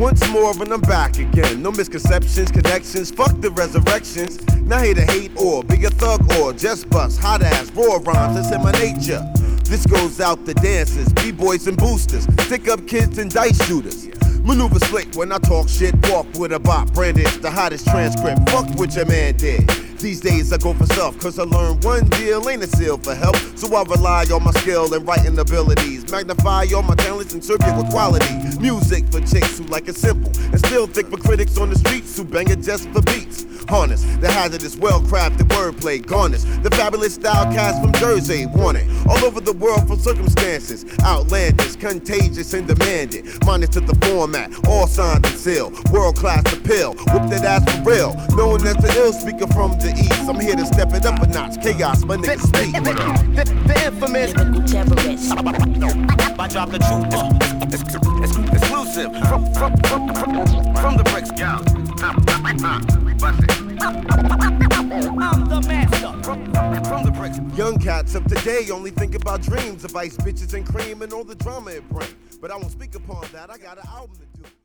Once more and I'm back again. No misconceptions, connections, fuck the resurrections. Not here to hate or be a thug or just bust hot ass raw rhymes, that's in my nature. This goes out to dancers, b-boys and boosters, stick up kids and dice shooters. Maneuver slick when I talk shit, walk with a bop, brandish the hottest transcript, fuck what your man did. These days I go for self, cause I learned one deal ain't a seal for help. So I rely on my skill and writing abilities, magnify all my talents and serve you with quality. Music for chicks who like it simple, and still thick for critics on the streets who bang it just for beats. Harness the hazardous, well-crafted wordplay, garnish the fabulous style cast from Jersey, want it all over the world for circumstances, outlandish, contagious and demanded. Monitor the format, all signed and sealed, world-class appeal, whip that ass for real. Known as the ill speaker from the east, I'm here to step it up a notch. Chaos, my niggas speak. The infamous lyrical terrorist. I drop the truth, exclusive from the bricks. I'm the master from the bricks. Young cats of today only think about dreams of ice, bitches, and cream and all the drama it brings. But I won't speak upon that. I got an album to do.